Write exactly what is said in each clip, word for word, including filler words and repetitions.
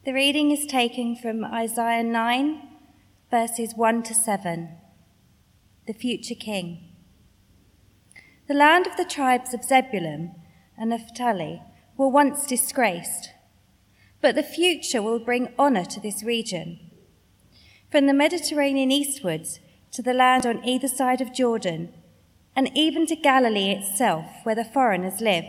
The reading is taken from Isaiah nine, verses one to seven. The future king. The land of the tribes of Zebulun and Naphtali were once disgraced, but the future will bring honour to this region. From the Mediterranean eastwards to the land on either side of Jordan, and even to Galilee itself, where the foreigners live.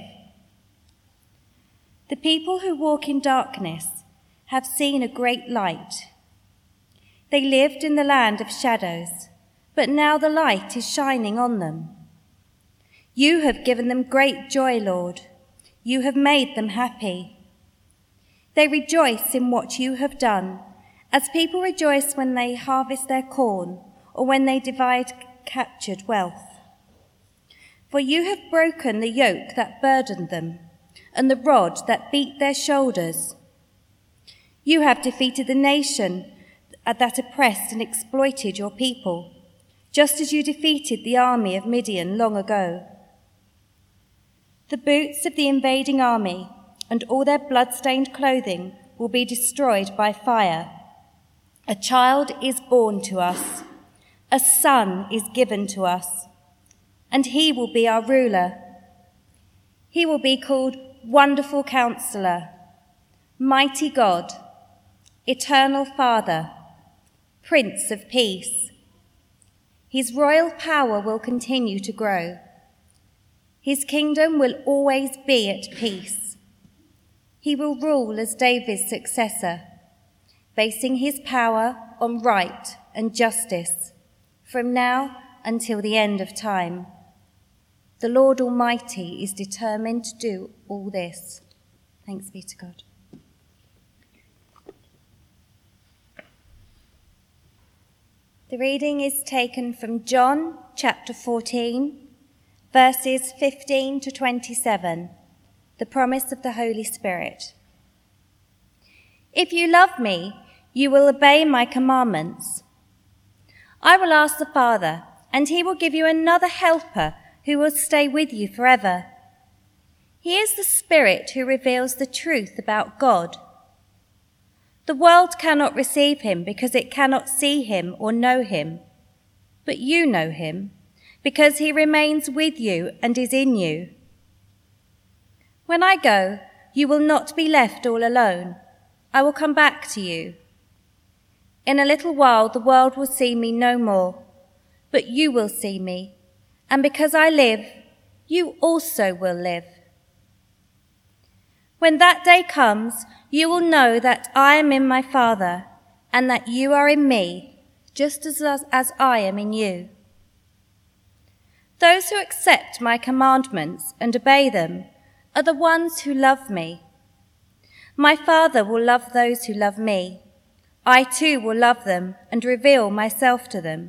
The people who walk in darkness have seen a great light. They lived in the land of shadows, but now the light is shining on them. You have given them great joy, Lord. You have made them happy. They rejoice in what you have done, as people rejoice when they harvest their corn or when they divide captured wealth. For you have broken the yoke that burdened them and the rod that beat their shoulders. You have defeated the nation that oppressed and exploited your people, just as you defeated the army of Midian long ago. The boots of the invading army and all their blood-stained clothing will be destroyed by fire. A child is born to us, a son is given to us, and he will be our ruler. He will be called Wonderful Counselor, Mighty God, Eternal Father, Prince of Peace. His royal power will continue to grow. His kingdom will always be at peace. He will rule as David's successor, basing his power on right and justice, from now until the end of time. The Lord Almighty is determined to do all this. Thanks be to God. The reading is taken from John chapter fourteen, verses fifteen to twenty-seven, the promise of the Holy Spirit. If you love me, you will obey my commandments. I will ask the Father, and he will give you another helper who will stay with you forever. He is the Spirit who reveals the truth about God. The world cannot receive him because it cannot see him or know him, but you know him, because he remains with you and is in you. When I go, you will not be left all alone. I will come back to you. In a little while the world will see me no more, but you will see me, and because I live, you also will live. When that day comes, you will know that I am in my Father, and that you are in me, just as, as I am in you. Those who accept my commandments and obey them are the ones who love me. My Father will love those who love me. I too will love them and reveal myself to them.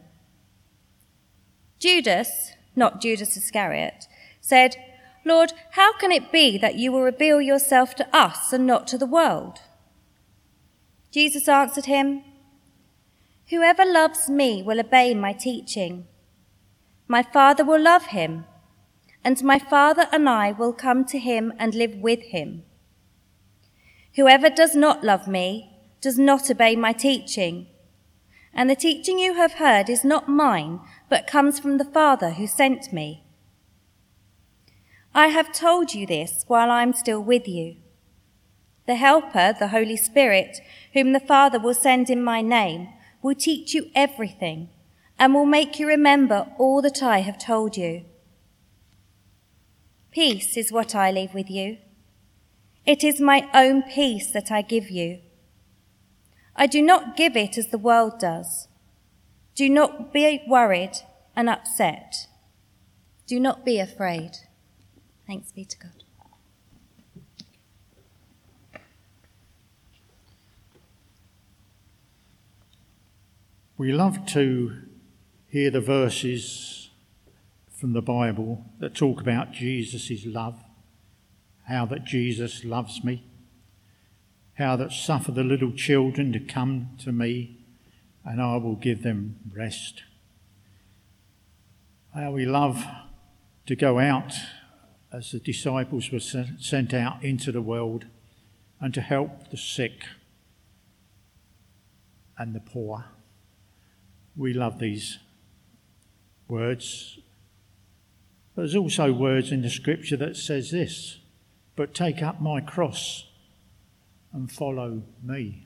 Judas, not Judas Iscariot, said, Lord, how can it be that you will reveal yourself to us and not to the world? Jesus answered him, Whoever loves me will obey my teaching. My Father will love him, and my Father and I will come to him and live with him. Whoever does not love me does not obey my teaching, and the teaching you have heard is not mine, but comes from the Father who sent me. I have told you this while I am still with you. The Helper, the Holy Spirit, whom the Father will send in my name, will teach you everything and will make you remember all that I have told you. Peace is what I leave with you. It is my own peace that I give you. I do not give it as the world does. Do not be worried and upset. Do not be afraid. Thanks be to God. We love to hear the verses from the Bible that talk about Jesus' love, how that Jesus loves me, how that suffer the little children to come to me and I will give them rest. How we love to go out as the disciples were sent out into the world and to help the sick and the poor. We love these words. But there's also words in the scripture that says this, but take up my cross and follow me.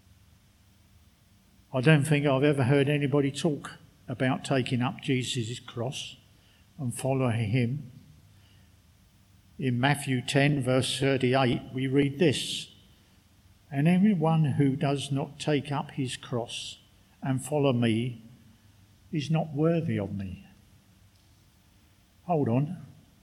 I don't think I've ever heard anybody talk about taking up Jesus' cross and following him. In Matthew ten, verse thirty-eight, we read this, and everyone who does not take up his cross and follow me is not worthy of me. Hold on.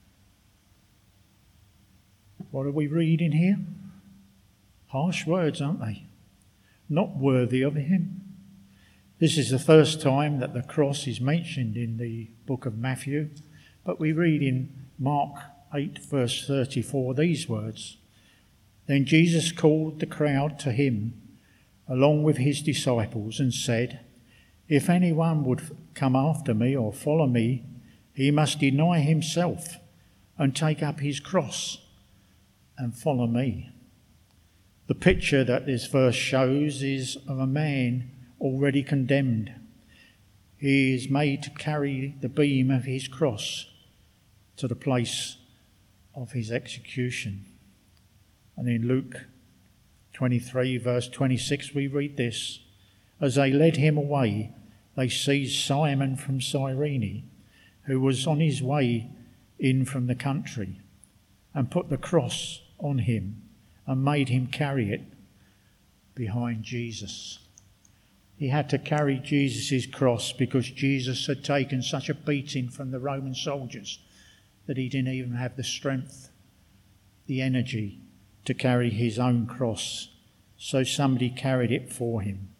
What are we reading here? Harsh words, aren't they? Not worthy of him. This is the first time that the cross is mentioned in the book of Matthew, but we read in Mark eight, verse thirty-four, these words, Then Jesus called the crowd to him, along with his disciples, and said, If anyone would come after me or follow me, he must deny himself and take up his cross and follow me. The picture that this verse shows is of a man already condemned. He is made to carry the beam of his cross to the place of his execution. And in Luke twenty-three, verse twenty-six, we read this, As they led him away, they seized Simon from Cyrene, who was on his way in from the country, and put the cross on him and made him carry it behind Jesus. He had to carry Jesus' cross because Jesus had taken such a beating from the Roman soldiers that he didn't even have the strength, the energy to carry his own cross. So somebody carried it for him.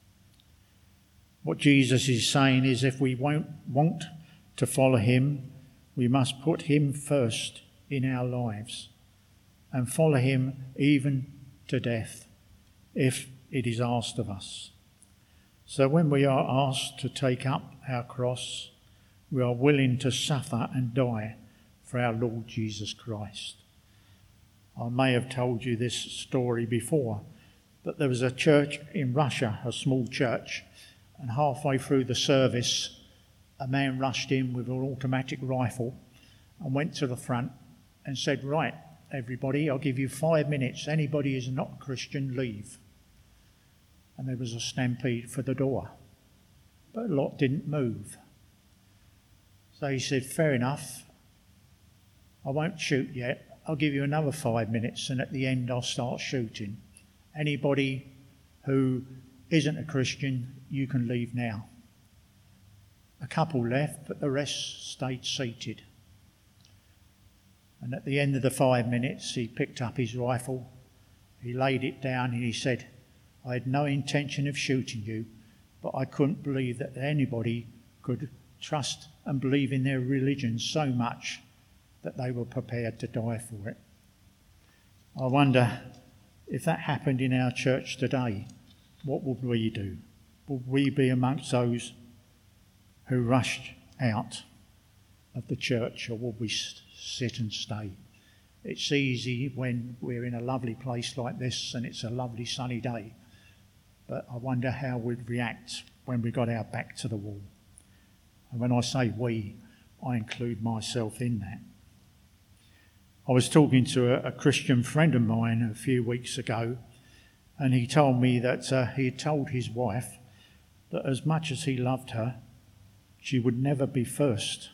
What Jesus is saying is if we won't want to follow him, we must put him first in our lives and follow him even to death if it is asked of us. So when we are asked to take up our cross, we are willing to suffer and die for our Lord Jesus Christ. I may have told you this story before, but there was a church in Russia, a small church, and halfway through the service, a man rushed in with an automatic rifle and went to the front and said, Right, everybody, I'll give you five minutes. Anybody who's not a Christian, leave. And there was a stampede for the door. But a lot didn't move. So he said, fair enough. I won't shoot yet. I'll give you another five minutes and at the end I'll start shooting. Anybody who isn't a Christian, you can leave now. A couple left, but the rest stayed seated. And at the end of the five minutes, he picked up his rifle, he laid it down and he said, I had no intention of shooting you, but I couldn't believe that anybody could trust and believe in their religion so much that they were prepared to die for it. I wonder if that happened in our church today, what would we do? Would we be amongst those who rushed out of the church, or would we sit and stay? It's easy when we're in a lovely place like this and it's a lovely sunny day, but I wonder how we'd react when we got our back to the wall. And when I say we, I include myself in that. I was talking to a, a Christian friend of mine a few weeks ago, and he told me that uh, he had told his wife that as much as he loved her, she would never be first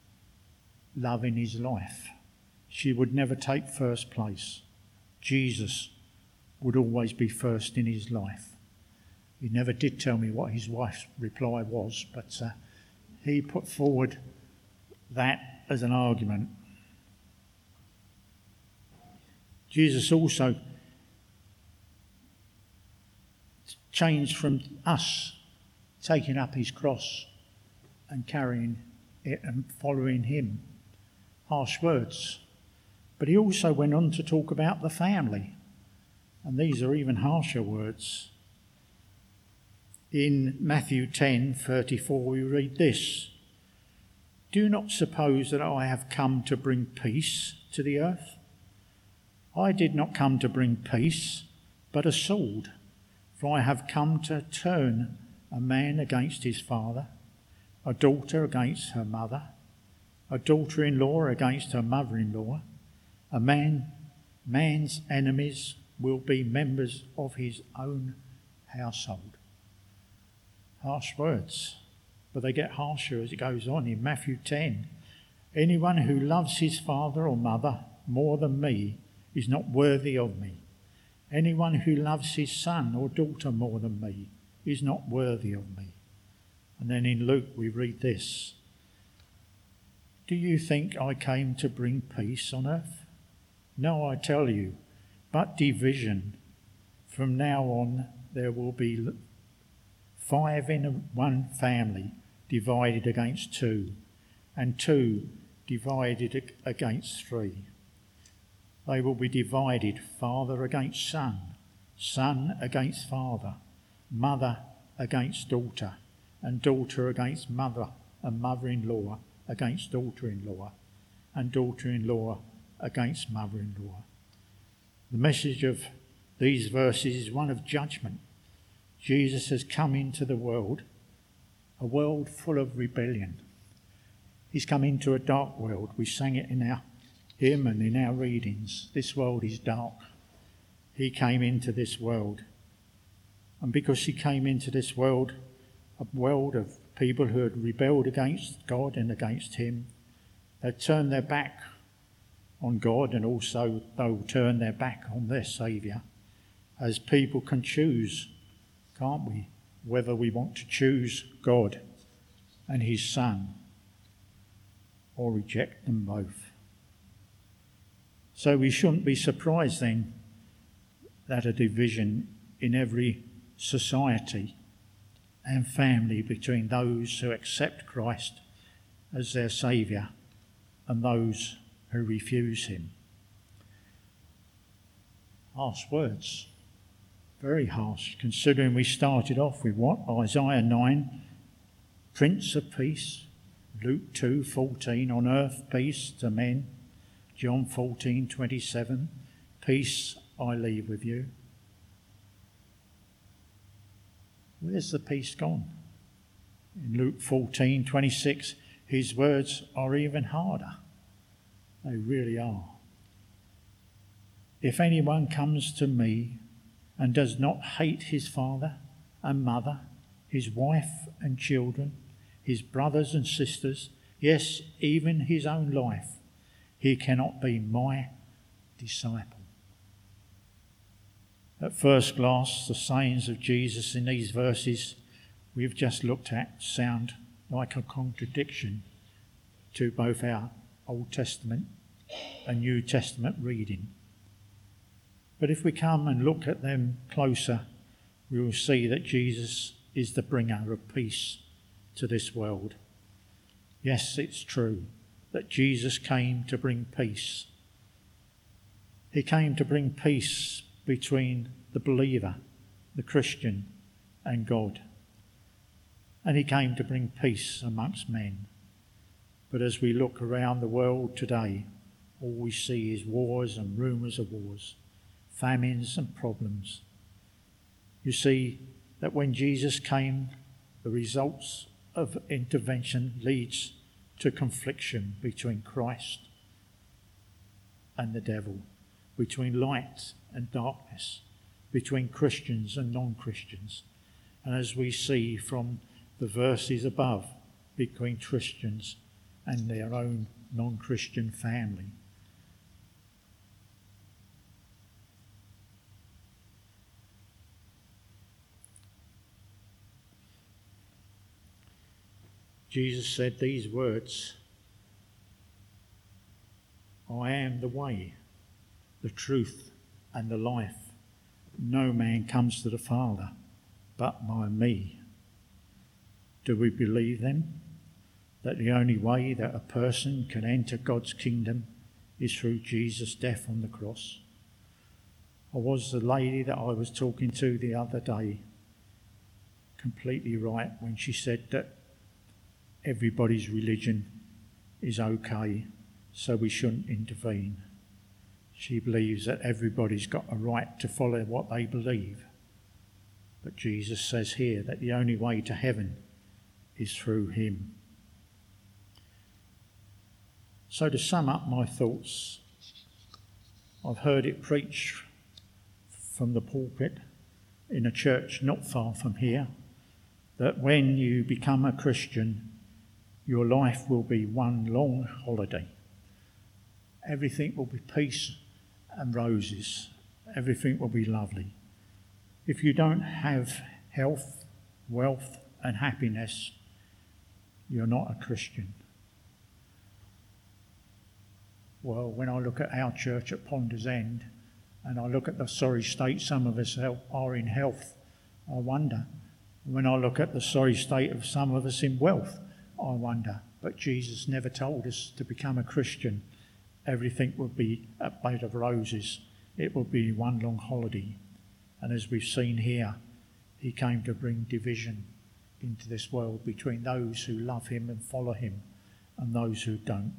love in his life. She would never take first place. Jesus would always be first in his life. He never did tell me what his wife's reply was, but uh, he put forward that as an argument. Jesus also changed from us taking up his cross and carrying it and following him. Harsh words. But he also went on to talk about the family. And these are even harsher words. In Matthew ten thirty-four we read this, Do not suppose that I have come to bring peace to the earth. I did not come to bring peace, but a sword. For I have come to turn a man against his father, a daughter against her mother, a daughter-in-law against her mother-in-law. A man, man's enemies will be members of his own household. Harsh words, but they get harsher as it goes on. In Matthew ten, anyone who loves his father or mother more than me is not worthy of me. Anyone who loves his son or daughter more than me is not worthy of me. And then in Luke we read this. Do you think I came to bring peace on earth? No, I tell you, but division. From now on there will be five in one family divided against two, and two divided against three. They will be divided, father against son, son against father, mother against daughter, and daughter against mother, and mother-in-law against daughter-in-law, and daughter-in-law against mother-in-law. The message of these verses is one of judgment. Jesus has come into the world, a world full of rebellion. He's come into a dark world. We sang it in our hymn and in our readings. This world is dark. He came into this world. And because he came into this world, a world of people who had rebelled against God and against him, they turned their back on God, and also they'll turn their back on their Saviour, as people can choose, can't we, whether we want to choose God and his Son or reject them both. So we shouldn't be surprised then that a division in every society and family between those who accept Christ as their Saviour and those who refuse him. Harsh words, very harsh, considering we started off with what? Isaiah nine, Prince of Peace, Luke two fourteen, on earth peace to men, John fourteen twenty-seven, peace I leave with you. Where's the peace gone? In Luke fourteen twenty-six, his words are even harder. They really are. If anyone comes to me and does not hate his father and mother, his wife and children, his brothers and sisters, yes, even his own life, he cannot be my disciple. At first glance, the sayings of Jesus in these verses we've just looked at sound like a contradiction to both our Old Testament and New Testament reading. But if we come and look at them closer, we will see that Jesus is the bringer of peace to this world. Yes, it's true that Jesus came to bring peace. He came to bring peace between the believer, the Christian, and God. And he came to bring peace amongst men. But as we look around the world today, all we see is wars and rumours of wars, famines and problems. You see that when Jesus came, the results of intervention leads to confliction between Christ and the devil, between light and darkness, between Christians and non-Christians. And as we see from the verses above, between Christians and their own non-Christian family. Jesus said these words, I am the way, the truth, and the life. No man comes to the Father but by me. Do we believe them? That the only way that a person can enter God's kingdom is through Jesus' death on the cross? Or was the lady that I was talking to the other day completely right when she said that everybody's religion is okay, so we shouldn't intervene? She believes that everybody's got a right to follow what they believe. But Jesus says here that the only way to heaven is through him. So to sum up my thoughts, I've heard it preached from the pulpit in a church not far from here that when you become a Christian, your life will be one long holiday. Everything will be peace and roses. Everything will be lovely. If you don't have health, wealth and happiness, you're not a Christian. Well, when I look at our church at Ponders End and I look at the sorry state some of us are in health, I wonder. When I look at the sorry state of some of us in wealth, I wonder. But Jesus never told us to become a Christian. Everything would be a bed of roses. It would be one long holiday. And as we've seen here, he came to bring division into this world between those who love him and follow him and those who don't.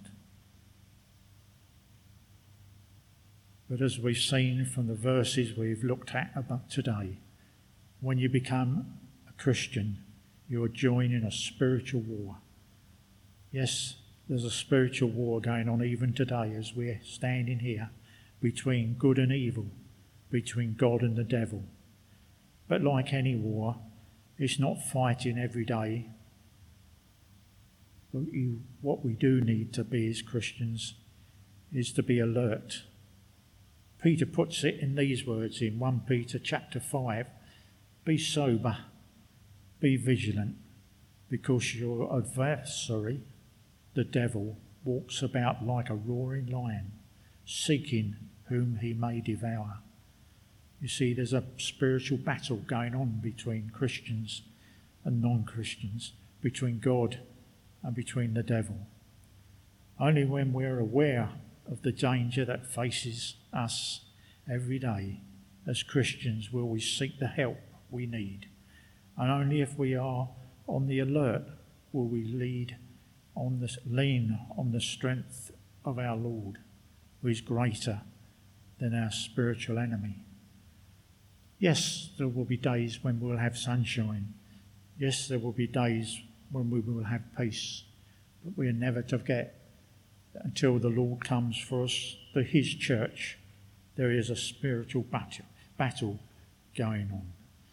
But as we've seen from the verses we've looked at about today, when you become a Christian, you're joining a spiritual war. Yes, there's a spiritual war going on even today as we're standing here between good and evil, between God and the devil. But like any war, it's not fighting every day. But you, what we do need to be as Christians is to be alert. Peter puts it in these words in First Peter chapter five, be sober, be vigilant, because your adversary, the devil, walks about like a roaring lion, seeking whom he may devour. You see, there's a spiritual battle going on between Christians and non-Christians, between God and between the devil. Only when we're aware of the danger that faces us every day as Christians will we seek the help we need. And only if we are on the alert will we lead on the, lean on the strength of our Lord, who is greater than our spiritual enemy. Yes, there will be days when we'll have sunshine. Yes, there will be days when we will have peace. But we are never to forget that until the Lord comes for us, for his church, there is a spiritual battle, battle going on.